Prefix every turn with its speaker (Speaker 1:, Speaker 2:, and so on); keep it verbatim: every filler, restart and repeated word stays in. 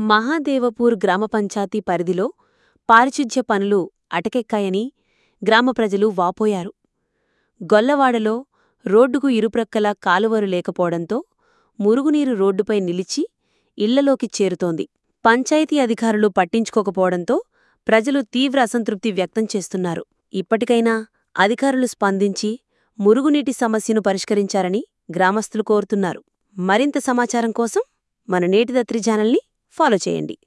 Speaker 1: మహాదేవపూర్ గ్రామ పంచాయతీ పరిధిలో పారిశుధ్య పనులు అటకెక్కాయని గ్రామ ప్రజలు వాపోయారు. గొల్లవాడలో రోడ్డుకు ఇరుప్రక్కలా కాలువలు లేకపోవడంతో మురుగునీరు రోడ్డుపై నిలిచి ఇళ్లలోకి చేరుతోంది. పంచాయతీ అధికారులు పట్టించుకోకపోవడంతో ప్రజలు తీవ్ర అసంతృప్తి వ్యక్తం చేస్తున్నారు. ఇప్పటికైనా అధికారులు స్పందించి మురుగునీటి సమస్యను పరిష్కరించారని గ్రామస్తులు కోరుతున్నారు. మరింత సమాచారం కోసం మన నేటిదత్రి ఛానల్ని ఫాలో చేయండి.